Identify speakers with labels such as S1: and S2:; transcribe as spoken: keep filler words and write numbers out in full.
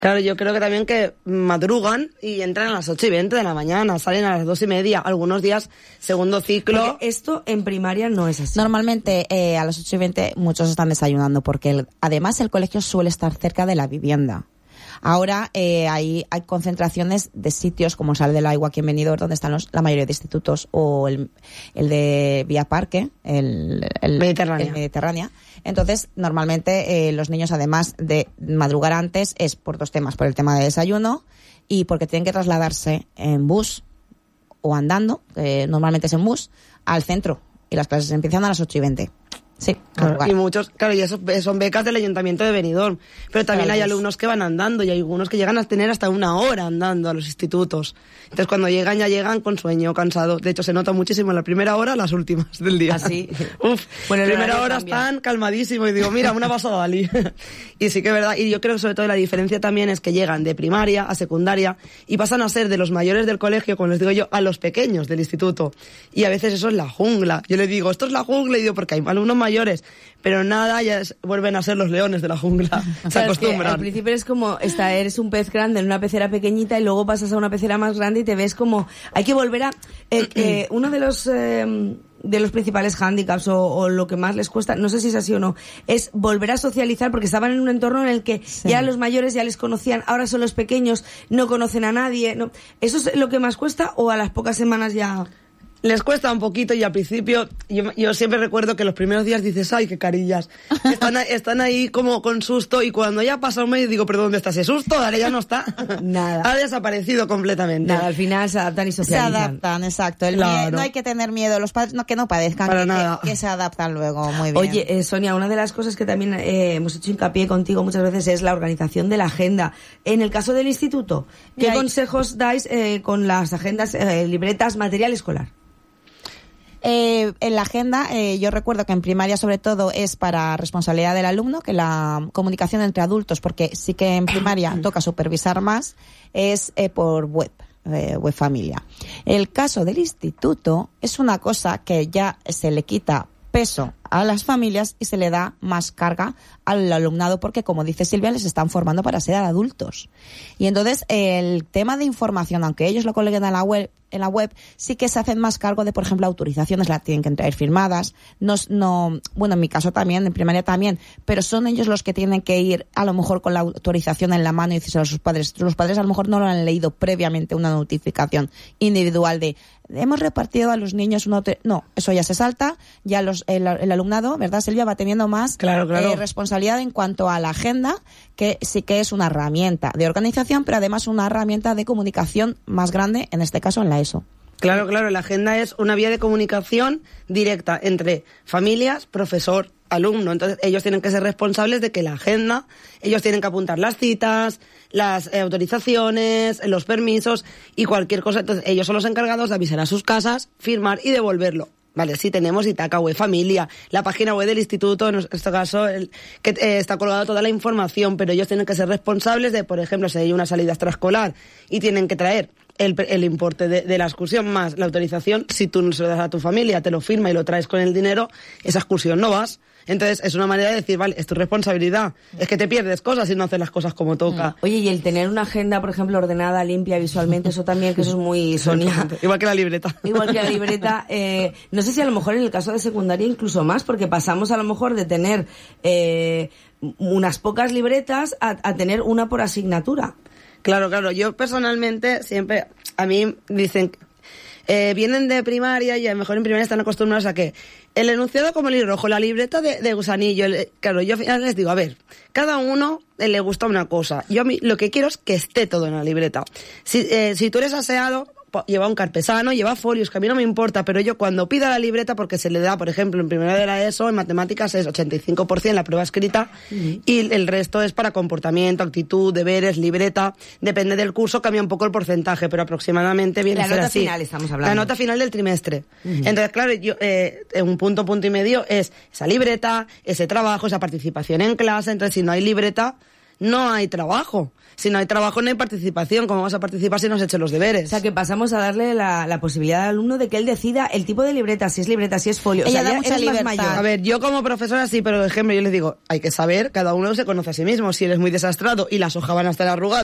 S1: Claro, yo creo que también que madrugan y entran a las ocho y veinte de la mañana, salen a las dos y media, algunos días segundo ciclo.
S2: Porque esto en primaria no es así.
S3: Normalmente eh, a las ocho y veinte muchos están desayunando porque el, además el colegio suele estar cerca de la vivienda. Ahora eh, hay, hay concentraciones de sitios como Sal del Agua aquí en Benidorm, donde están los, la mayoría de institutos, o el, el de Vía Parque, el, el,
S1: Mediterránea.
S3: el Mediterránea. Entonces, normalmente eh, los niños, además de madrugar antes, es por dos temas, por el tema de desayuno y porque tienen que trasladarse en bus o andando, eh, normalmente es en bus, al centro. Y las clases empiezan a las ocho y veinte. Sí,
S1: claro, y muchos, claro, y eso son becas del Ayuntamiento de Benidorm, pero también claro, hay alumnos que van andando y hay algunos que llegan a tener hasta una hora andando a los institutos. Entonces cuando llegan ya llegan con sueño, cansados. De hecho se nota muchísimo en la primera hora, las últimas del día.
S2: Así.
S1: Uf, bueno, la primera hora
S2: cambia.
S1: Están calmadísimos y digo, mira, una pasada Dalí. Y sí que es verdad, y yo creo que sobre todo la diferencia también es que llegan de primaria a secundaria y pasan a ser de los mayores del colegio, como les digo yo, a los pequeños del instituto. Y a veces eso es la jungla. Yo les digo, esto es la jungla, y digo, porque hay alumnos mayores, pero nada, ya es, vuelven a ser los leones de la jungla. Se
S2: claro,
S1: acostumbran.
S2: Es que al principio es como, esta, eres un pez grande en una pecera pequeñita y luego pasas a una pecera más grande y te ves como, hay que volver a, eh, eh, uno de los, eh, de los principales hándicaps o, o lo que más les cuesta, no sé si es así o no, es volver a socializar porque estaban en un entorno en el que sí. ya los mayores ya les conocían, ahora son los pequeños, no conocen a nadie, no. ¿Eso es lo que más cuesta o a las pocas semanas ya...?
S1: Les cuesta un poquito y al principio, yo, yo siempre recuerdo que los primeros días dices, ay, qué carillas. Están, están ahí como con susto y cuando ya pasa un mes digo, pero ¿dónde está ese susto? Ahora ya no está.
S2: Nada.
S1: Ha desaparecido completamente.
S2: Nada, al final se adaptan y socializan.
S3: Se adaptan, exacto. El
S1: claro.
S3: miedo, no hay que tener miedo. Los padres no, que no padezcan,
S1: Para
S3: que,
S1: nada.
S3: Que, que se adaptan luego. Muy bien.
S2: Oye, eh, Sonia, una de las cosas que también eh, hemos hecho hincapié contigo muchas veces es la organización de la agenda. En el caso del instituto, ¿qué
S3: hay...
S2: consejos dais eh, con las agendas, eh, libretas, material escolar?
S3: Eh, en la agenda, eh, yo recuerdo que en primaria sobre todo es para responsabilidad del alumno, que la comunicación entre adultos, porque sí que en primaria toca supervisar más, es eh, por web, eh, web familia. El caso del instituto es una cosa que ya se le quita peso a las familias y se le da más carga al alumnado porque, como dice Silvia, les están formando para ser adultos. Y entonces el tema de información, aunque ellos lo colguen en la web, en la web, sí que se hacen más cargo de, por ejemplo, autorizaciones, las tienen que traer firmadas. No, no, bueno, en mi caso también, en primaria también, pero son ellos los que tienen que ir a lo mejor con la autorización en la mano y decirse a sus padres. Los padres a lo mejor no lo han leído previamente una notificación individual de hemos repartido a los niños una autor... No, eso ya se salta, ya los, el, el alumnado, ¿verdad, Silvia? Va teniendo más
S1: claro, claro.
S3: Eh, responsabilidad en cuanto a la agenda, que sí que es una herramienta de organización, pero además una herramienta de comunicación más grande, en este caso en la ESO.
S1: Claro, claro, la agenda es una vía de comunicación directa entre familias, profesor, alumno. Entonces ellos tienen que ser responsables de que la agenda, ellos tienen que apuntar las citas, las eh, autorizaciones, los permisos y cualquier cosa. Entonces ellos son los encargados de avisar a sus casas, firmar y devolverlo. Vale, sí tenemos Itaca Web Familia, la página web del instituto, en este caso, el, que eh, está colgada toda la información, pero ellos tienen que ser responsables de, por ejemplo, si hay una salida extraescolar y tienen que traer el, el importe de, de la excursión más la autorización, si tú no se lo das a tu familia, te lo firma y lo traes con el dinero, esa excursión no vas. Entonces es una manera de decir, vale, es tu responsabilidad, es que te pierdes cosas si no haces las cosas como toca.
S2: Oye, y el tener una agenda, por ejemplo, ordenada, limpia visualmente, eso también, que eso es muy Sonia.
S1: Igual que la libreta.
S2: Igual que la libreta. Eh, no sé si a lo mejor en el caso de secundaria incluso más, porque pasamos a lo mejor de tener eh, unas pocas libretas a, a tener una por asignatura.
S1: Claro, claro. Yo personalmente siempre, a mí dicen... Eh, vienen de primaria y a lo mejor en primaria están acostumbrados a que el enunciado como el hilo rojo, la libreta de, de gusanillo, el, claro, yo al final les digo, a ver, cada uno eh, le gusta una cosa, yo a mí lo que quiero es que esté todo en la libreta. Si, eh, si tú eres aseado, lleva un carpesano, lleva folios, que a mí no me importa, pero yo cuando pida la libreta, porque se le da, por ejemplo, en primera de la ESO, en matemáticas es ochenta y cinco por ciento la prueba escrita, uh-huh. y el resto es para comportamiento, actitud, deberes, libreta, depende del curso, cambia un poco el porcentaje, pero aproximadamente viene
S2: la
S1: a ser
S2: nota
S1: así.
S2: Final estamos hablando.
S1: La nota final del trimestre. Uh-huh. Entonces, claro, yo, eh, un punto, punto y medio es esa libreta, ese trabajo, esa participación en clase, entonces si no hay libreta, no hay trabajo. Si no hay trabajo, no hay participación. ¿Cómo vas a participar si no has hecho los deberes?
S2: O sea, que pasamos a darle la, la posibilidad al alumno de que él decida el tipo de libreta, si es libreta, si es folio.
S3: Ella
S2: o sea,
S3: da
S2: ya
S3: mucha
S2: eres más
S3: libertad.
S2: mayor.
S1: A ver, yo como profesora sí, pero por ejemplo yo les digo, hay que saber, cada uno se conoce a sí mismo. Si eres muy desastrado y las hojas van a estar arrugadas,